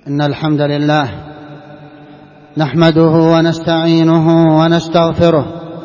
إن الحمد لله نحمده ونستعينه ونستغفره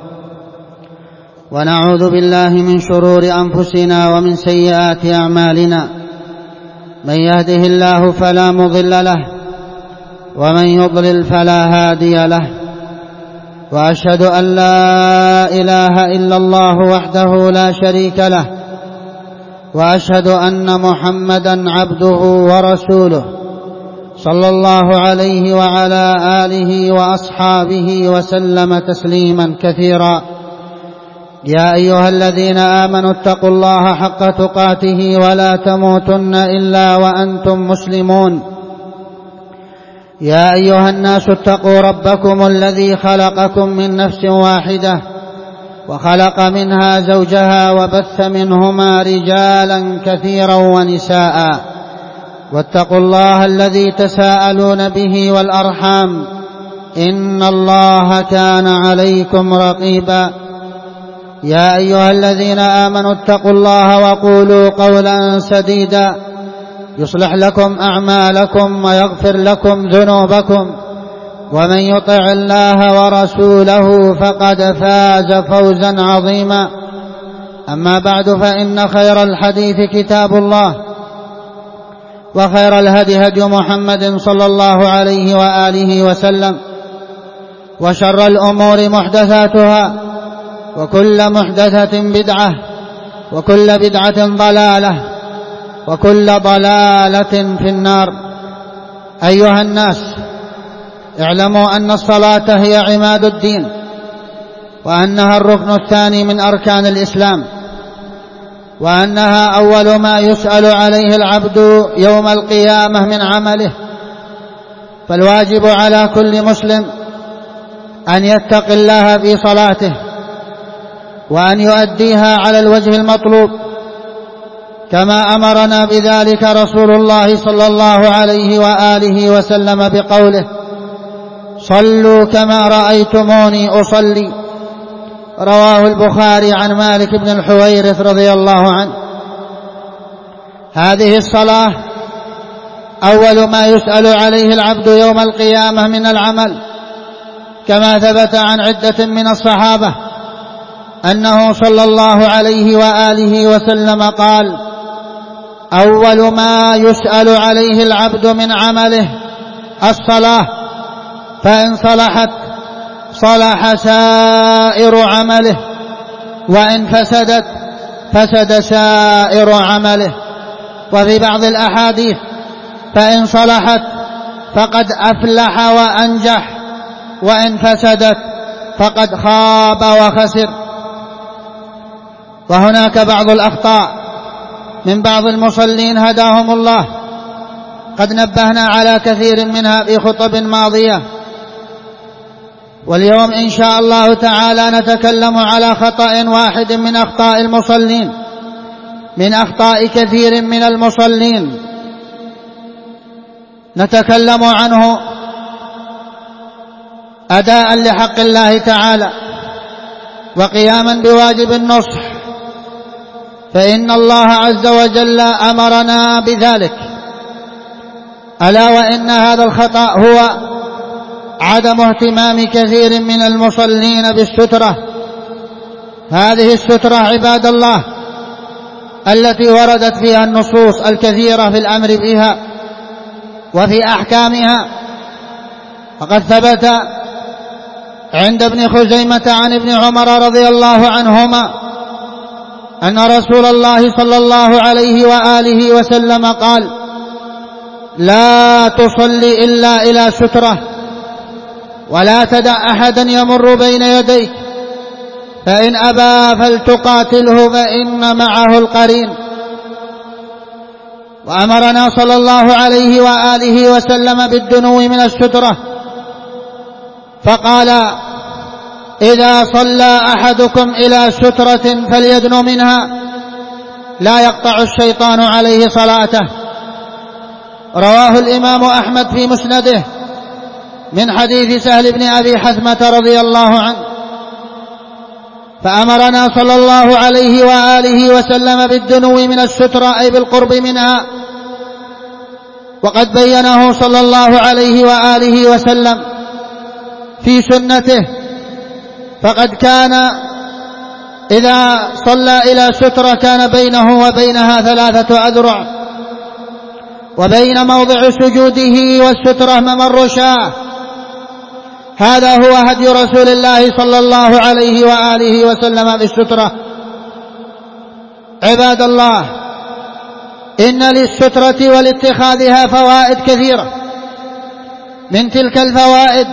ونعوذ بالله من شرور أنفسنا ومن سيئات أعمالنا. من يهده الله فلا مضل له ومن يضلل فلا هادي له، وأشهد أن لا إله إلا الله وحده لا شريك له، وأشهد أن محمدًا عبده ورسوله صلى الله عليه وعلى آله وأصحابه وسلم تسليمًا كثيرا. يا أيها الذين آمنوا اتقوا الله حق تقاته ولا تموتن إلا وأنتم مسلمون. يا أيها الناس اتقوا ربكم الذي خلقكم من نفس واحدة وخلق منها زوجها وبث منهما رجالا كثيرا ونساء، واتقوا الله الذي تساءلون به والأرحام إن الله كان عليكم رقيبا. يا أيها الذين آمنوا اتقوا الله وقولوا قولا سديدا يصلح لكم أعمالكم ويغفر لكم ذنوبكم، ومن يطع الله ورسوله فقد فاز فوزا عظيما. أما بعد، فإن خير الحديث كتاب الله، وخير الهدي هدي محمد صلى الله عليه وآله وسلم، وشر الأمور محدثاتها، وكل محدثة بدعة، وكل بدعة ضلالة، وكل ضلالة في النار. أيها الناس، اعلموا أن الصلاة هي عماد الدين، وأنها الركن الثاني من أركان الإسلام، وأنها أول ما يسأل عليه العبد يوم القيامة من عمله. فالواجب على كل مسلم أن يتقي الله في صلاته، وأن يؤديها على الوجه المطلوب، كما أمرنا بذلك رسول الله صلى الله عليه وآله وسلم بقوله: صلوا كما رأيتموني أصلي. رواه البخاري عن مالك بن الحويرث رضي الله عنه. هذه الصلاة أول ما يسأل عليه العبد يوم القيامة من العمل، كما ثبت عن عدة من الصحابة أنه صلى الله عليه وآله وسلم قال: أول ما يسأل عليه العبد من عمله الصلاة، فإن صلحت صلح سائر عمله، وإن فسدت فسد سائر عمله. وفي بعض الأحاديث: فإن صلحت فقد أفلح وأنجح، وإن فسدت فقد خاب وخسر. وهناك بعض الأخطاء من بعض المصلين هداهم الله، قد نبهنا على كثير منها في خطب ماضية، واليوم إن شاء الله تعالى نتكلم على خطأ واحد من أخطاء المصلين، من أخطاء كثير من المصلين، نتكلم عنه أداء لحق الله تعالى وقياما بواجب النصح، فإن الله عز وجل أمرنا بذلك. ألا وإن هذا الخطأ هو عدم اهتمام كثير من المصلين بالسترة. هذه السترة عباد الله التي وردت فيها النصوص الكثيرة في الأمر بها وفي أحكامها. فقد ثبت عند ابن خزيمة عن ابن عمر رضي الله عنهما أن رسول الله صلى الله عليه وآله وسلم قال: لا تصلي إلا إلى سترة، ولا تدع أحدا يمر بين يديك، فإن أبى فلتقاتله فإن معه القرين. وأمرنا صلى الله عليه وآله وسلم بالدنو من السترة، فقال: إذا صلى أحدكم إلى سترة فليدن منها، لا يقطع الشيطان عليه صلاته. رواه الإمام أحمد في مسنده من حديث سهل بن أبي حثمة رضي الله عنه. فأمرنا صلى الله عليه وآله وسلم بالدنو من السترة، أي بالقرب منها، وقد بينه صلى الله عليه وآله وسلم في سنته، فقد كان إذا صلى إلى سترة كان بينه وبينها 3 أذرع، وبين موضع سجوده والسترة ممر شاة. هذا هو هدي رسول الله صلى الله عليه وآله وسلم بالسترة. عباد الله، إن للسترة ولاتخاذها فوائد كثيرة. من تلك الفوائد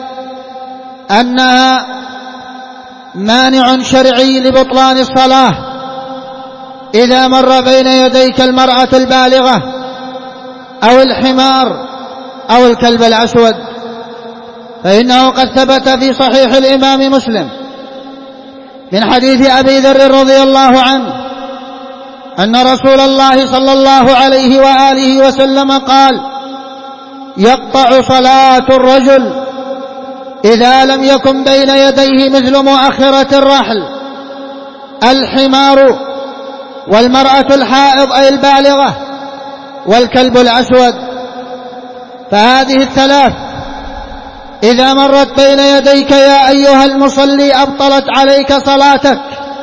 أنها مانع شرعي لبطلان الصلاة إذا مر بين يديك المرأة البالغة أو الحمار أو الكلب الأسود، فإنه قد ثبت في صحيح الإمام مسلم من حديث أبي ذر رضي الله عنه أن رسول الله صلى الله عليه وآله وسلم قال: يقطع صلاة الرجل إذا لم يكن بين يديه مثل مؤخرة الرحل الحمار والمرأة الحائض أي البالغة والكلب الأسود. فهذه الثلاث إذا مرت بين يديك يا أيها المصلي أبطلت عليك صلاتك،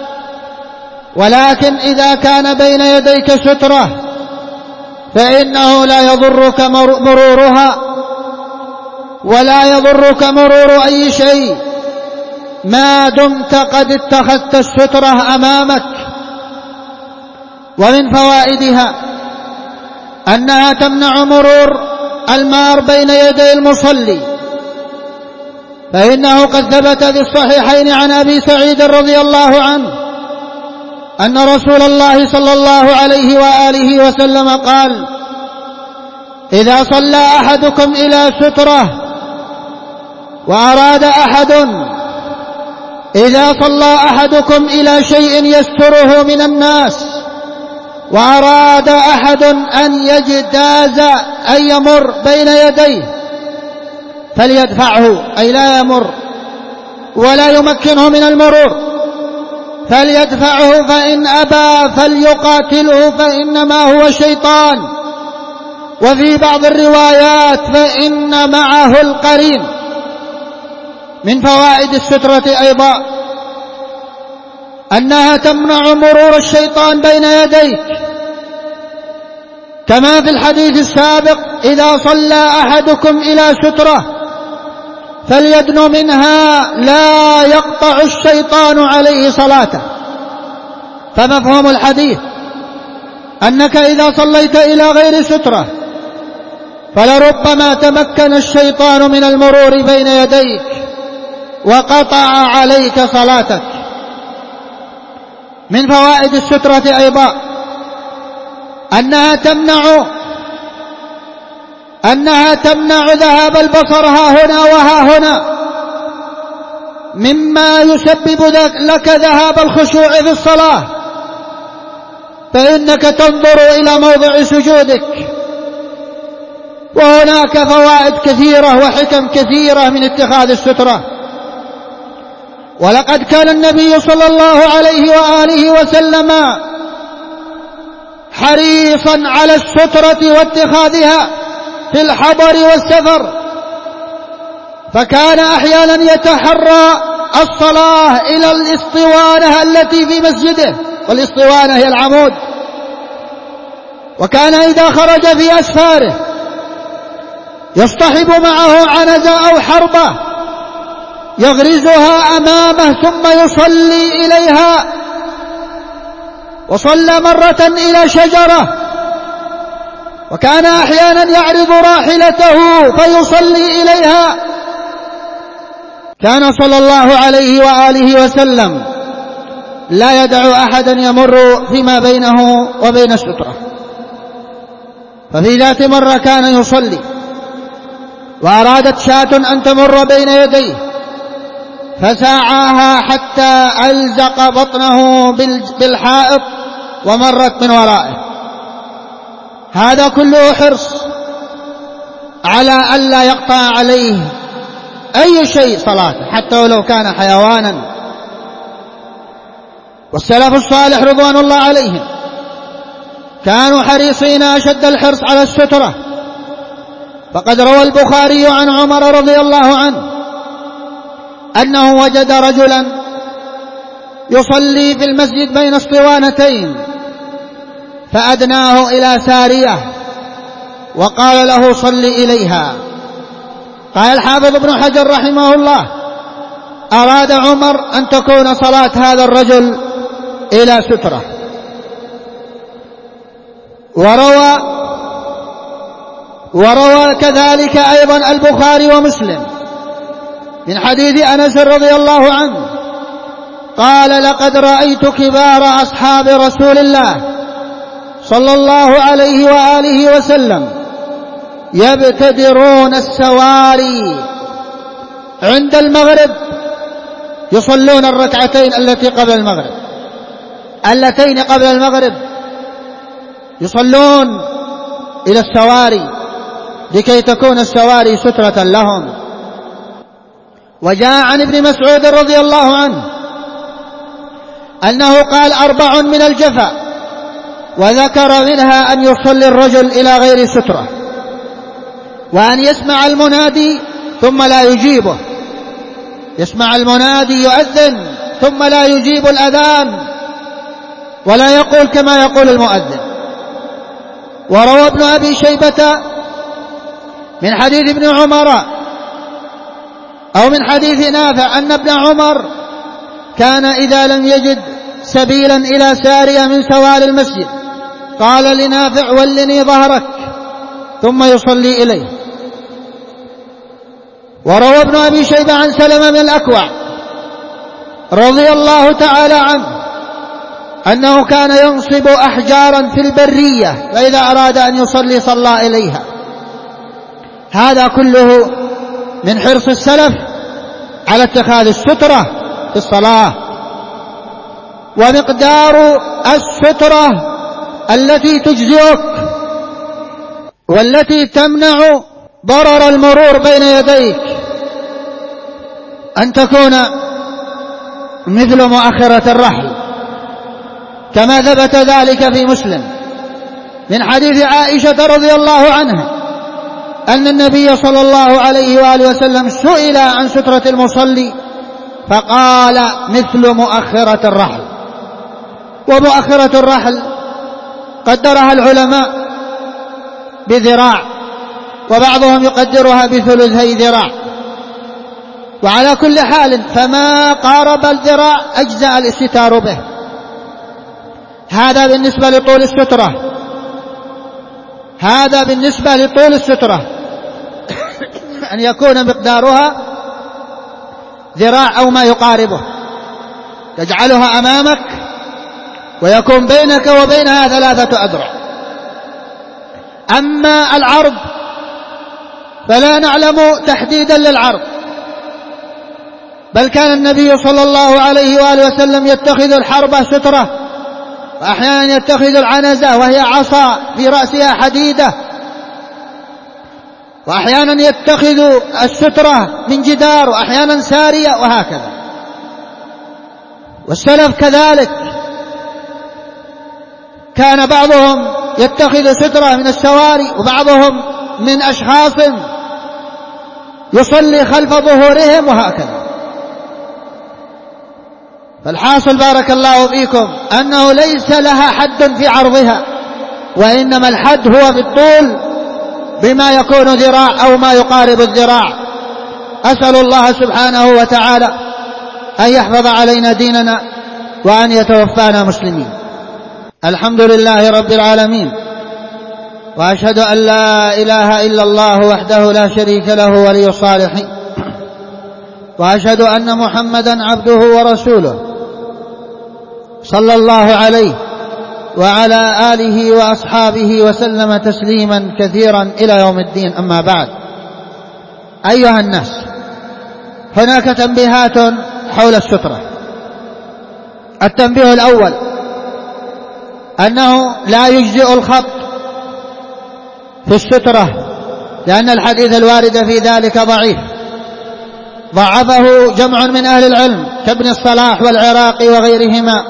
ولكن إذا كان بين يديك سترة فإنه لا يضرك مرورها ولا يضرك مرور أي شيء ما دمت قد اتخذت السترة أمامك. ومن فوائدها أنها تمنع مرور المار بين يدي المصلي، فإنه قد ثبت في الصحيحين عن أبي سعيد رضي الله عنه أن رسول الله صلى الله عليه وآله وسلم قال: إذا صلى أحدكم إلى سترة وأراد إذا صلى أحدكم إلى شيء يستره من الناس وأراد أحد أن يجتاز أن يمر بين يديه فليدفعه، أي لا يمر ولا يمكنه من المرور، فليدفعه، فإن أبى فليقاتله فإنما هو شيطان. وفي بعض الروايات فإن معه القرين. من فوائد السترة أيضا أنها تمنع مرور الشيطان بين يديك، كما في الحديث السابق: إذا صلى أحدكم إلى سترة فليدن منها لا يقطع الشيطان عليه صلاته. فمفهوم الحديث أنك إذا صليت إلى غير سترة فلربما تمكن الشيطان من المرور بين يديك وقطع عليك صلاتك. من فوائد السترة أيضا أنها تمنع ذهاب البصر ها هنا وها هنا، مما يسبب لك ذهاب الخشوع في الصلاة، فإنك تنظر إلى موضع سجودك. وهناك فوائد كثيرة وحكم كثيرة من اتخاذ السترة. ولقد كان النبي صلى الله عليه وآله وسلم حريصا على السترة واتخاذها في الحضر والسفر، فكان أحيانا يتحرى الصلاة إلى الإسطوانة التي في مسجده، والإسطوانة هي العمود. وكان إذا خرج في أسفاره يصطحب معه عنزة أو حربة يغرزها أمامه ثم يصلي إليها. وصلى مرة إلى شجرة، وكان أحيانا يعرض راحلته فيصلي إليها. كان صلى الله عليه وآله وسلم لا يدع أحدا يمر فيما بينه وبين السترة. ففي ذات مرة كان يصلي وأرادت شاة أن تمر بين يديه فساعاها حتى ألزق بطنه بالحائط ومرت من ورائه. هذا كله حرص على ألا يقطع عليه أي شيء صلاته حتى ولو كان حيوانا. والسلف الصالح رضوان الله عليهم كانوا حريصين أشد الحرص على السترة، فقد روى البخاري عن عمر رضي الله عنه أنه وجد رجلا يصلي في المسجد بين اسطوانتين فأدناه إلى سارية وقال له صل إليها. قال الحافظ ابن حجر رحمه الله أراد عمر أن تكون صلاة هذا الرجل إلى سترة. وروى كذلك أيضا البخاري ومسلم من حديث أنس رضي الله عنه قال لقد رأيت كبار أصحاب رسول الله صلى الله عليه وآله وسلم يبتدرون السواري عند المغرب يصلون الركعتين اللتين قبل المغرب يصلون إلى السواري لكي تكون السواري سترة لهم. وجاء عن ابن مسعود رضي الله عنه أنه قال 4 من الجفا، وذكر منها أن يصلي الرجل إلى غير سترة، وأن يسمع المنادي ثم لا يجيبه، يسمع المنادي يؤذن ثم لا يجيب الأذان ولا يقول كما يقول المؤذن. وروى ابن أبي شيبة من حديث ابن عمر أو من حديث نافع أن ابن عمر كان إذا لم يجد سبيلا إلى سارية من سوار المسجد قال لنافع ولني ظهرك ثم يصلي إليه. وروى ابن أبي شيبة عن سلمة بن الأكوع رضي الله تعالى عنه أنه كان ينصب أحجارا في البرية فإذا أراد أن يصلي صلى إليها. هذا كله من حرص السلف على اتخاذ السترة في الصلاة. ومقدار السترة التي تجزئك والتي تمنع ضرر المرور بين يديك أن تكون مثل مؤخرة الرحل، كما ثبت ذلك في مسلم من حديث عائشة رضي الله عنها أن النبي صلى الله عليه وآله وسلم سئل عن سترة المصلي فقال مثل مؤخرة الرحل. ومؤخرة الرحل قدرها العلماء بذراع، وبعضهم يقدرها بثلثي ذراع، وعلى كل حال فما قارب الذراع أجزأ الاستتار به. هذا بالنسبة لطول السترة، هذا بالنسبة لطول السترة أن يكون مقدارها ذراع أو ما يقاربه، تجعلها أمامك ويكون بينك وبينها 3 أذرع. أما العرض فلا نعلم تحديدا للعرض، بل كان النبي صلى الله عليه وآله وسلم يتخذ الحربة سترة، وأحيانا يتخذ العنزة وهي عصا في رأسها حديدة، وأحيانا يتخذ السترة من جدار، وأحيانا سارية، وهكذا. والسلف كذلك كان بعضهم يتخذ سترة من السواري، وبعضهم من أشخاص يصلي خلف ظهورهم، وهكذا. فالحاصل بارك الله فيكم أنه ليس لها حد في عرضها، وإنما الحد هو في الطول بما يكون ذراع أو ما يقارب الذراع. أسأل الله سبحانه وتعالى أن يحفظ علينا ديننا وأن يتوفانا مسلمين. الحمد لله رب العالمين، وأشهد أن لا إله إلا الله وحده لا شريك له ولي الصالحين، وأشهد أن محمدا عبده ورسوله صلى الله عليه وعلى آله وأصحابه وسلم تسليما كثيرا إلى يوم الدين. أما بعد، أيها الناس، هناك تنبيهات حول السترة. التنبيه الأول أنه لا يجزئ الخط في السترة، لأن الحديث الوارد في ذلك ضعيف، ضعفه جمع من أهل العلم كابن الصلاح والعراقي وغيرهما.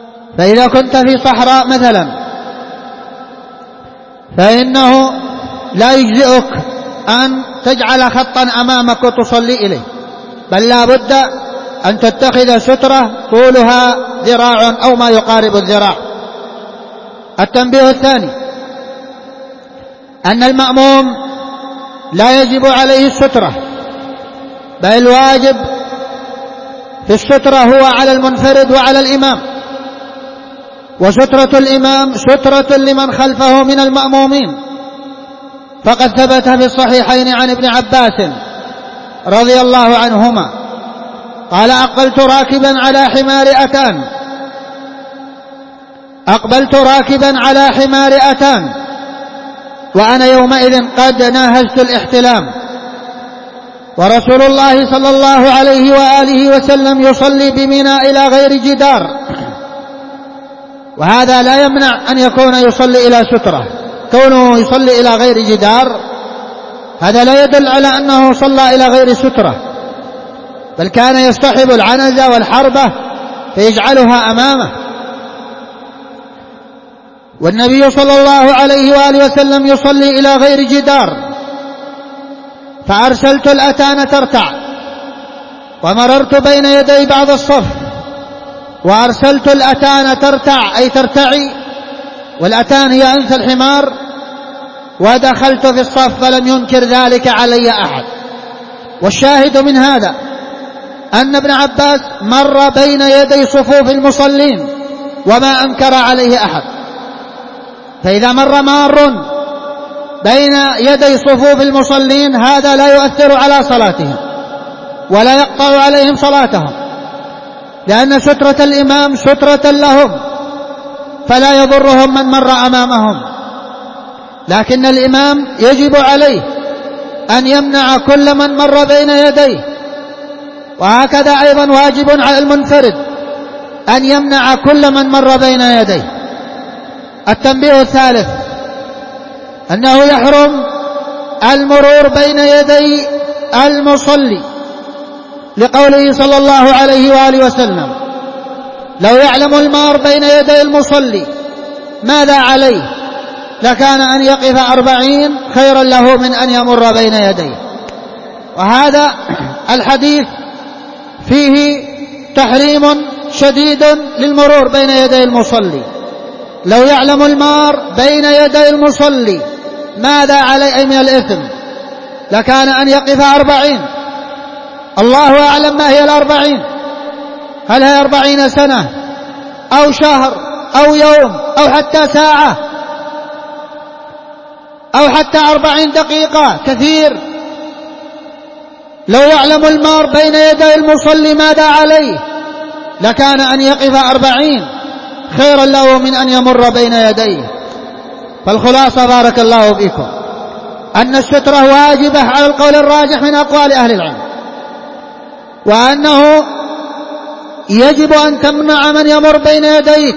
فإذا كنت في صحراء مثلا فإنه لا يجزئك أن تجعل خطا أمامك وتصلي إليه، بل لا بد أن تتخذ سترة طولها ذراع أو ما يقارب الذراع. التنبيه الثاني أن المأموم لا يجب عليه السترة، بل الواجب في السترة هو على المنفرد وعلى الإمام، وسترة الإمام سترة لمن خلفه من المأمومين، فقد ثبت في الصحيحين عن ابن عباس رضي الله عنهما قال: أقبلت راكبا على حمار أتان وأنا يومئذ قد ناهزت الاحتلام، ورسول الله صلى الله عليه وآله وسلم يصلي بمنى إلى غير جدار، وهذا لا يمنع أن يكون يصلي إلى سترة. كونه يصلي إلى غير جدار هذا لا يدل على أنه صلى إلى غير سترة، بل كان يصطحب العنزة والحربة فيجعلها أمامه. والنبي صلى الله عليه وآله وسلم يصلي إلى غير جدار، فأرسلت الأتان ترتع ومررت بين يدي بعض الصف، وأرسلت الأتان ترتع أي ترتعي، والأتان هي أنثى الحمار، ودخلت في الصف فلم ينكر ذلك علي أحد. والشاهد من هذا أن ابن عباس مر بين يدي صفوف المصلين وما أنكر عليه أحد، فإذا مار بين يدي صفوف المصلين هذا لا يؤثر على صلاتهم ولا يقطع عليهم صلاتهم، لأن سترة الإمام سترة لهم فلا يضرهم من مر أمامهم، لكن الإمام يجب عليه أن يمنع كل من مر بين يديه، وهكذا أيضا واجب على المنفرد أن يمنع كل من مر بين يديه. التنبيه الثالث أنه يحرم المرور بين يدي المصلي، لقوله صلى الله عليه وآله وسلم: لو يعلم المار بين يدي المصلي ماذا عليه لكان أن يقف 40 خيرا له من أن يمر بين يديه. وهذا الحديث فيه تحريم شديد للمرور بين يدي المصلي. لو يعلم المار بين يدي المصلي ماذا عليه من الإثم لكان أن يقف 40. الله أعلم ما هي 40، هل هي 40 سنة أو شهر أو يوم أو حتى ساعة أو حتى 40 دقيقة، كثير. لو يعلم المار بين يدي المصلي ماذا عليه لكان أن يقف 40 خيرا له من أن يمر بين يديه. فالخلاصة بارك الله فيكم أن السترة واجبة على القول الراجح من أقوال أهل العلم، وأنه يجب أن تمنع من يمر بين يديك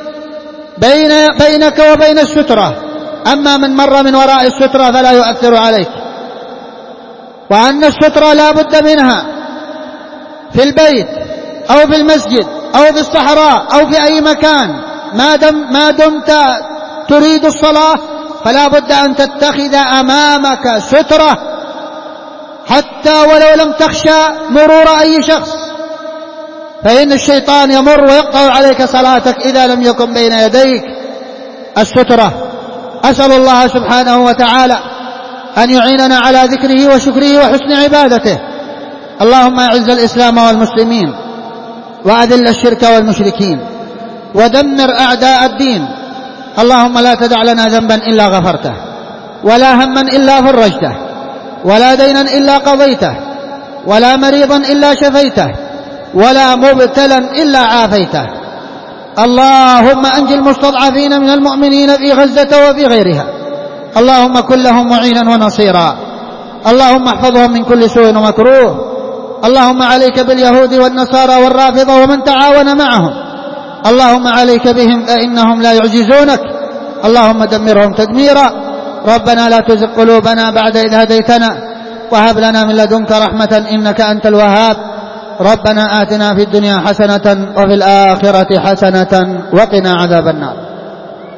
بينك وبين السترة، أما من مر من وراء السترة فلا يؤثر عليك. وأن السترة لا بد منها في البيت أو في المسجد أو في الصحراء أو في أي مكان، ما دمت تريد الصلاة فلا بد أن تتخذ أمامك سترة، حتى ولو لم تخشى مرور أي شخص، فإن الشيطان يمر ويقطع عليك صلاتك إذا لم يكن بين يديك السترة. أسأل الله سبحانه وتعالى أن يعيننا على ذكره وشكره وحسن عبادته. اللهم أعز الإسلام والمسلمين وأذل الشرك والمشركين ودمر أعداء الدين. اللهم لا تدع لنا ذنبا إلا غفرته، ولا هما إلا فرجته، ولا دينا إلا قضيته، ولا مريضا إلا شفيته، ولا مبتلا إلا عافيته. اللهم أنجِ المستضعفين من المؤمنين في غزة وفي غيرها، اللهم كن لهم معينا ونصيرا، اللهم احفظهم من كل سوء ومكروه. اللهم عليك باليهود والنصارى والرافضة ومن تعاون معهم، اللهم عليك بهم فإنهم لا يعجزونك، اللهم دمرهم تدميرا. ربنا لا تزغ قلوبنا بعد إذ هديتنا وهب لنا من لدنك رحمة إنك أنت الوهاب. ربنا آتنا في الدنيا حسنة وفي الآخرة حسنة وقنا عذاب النار.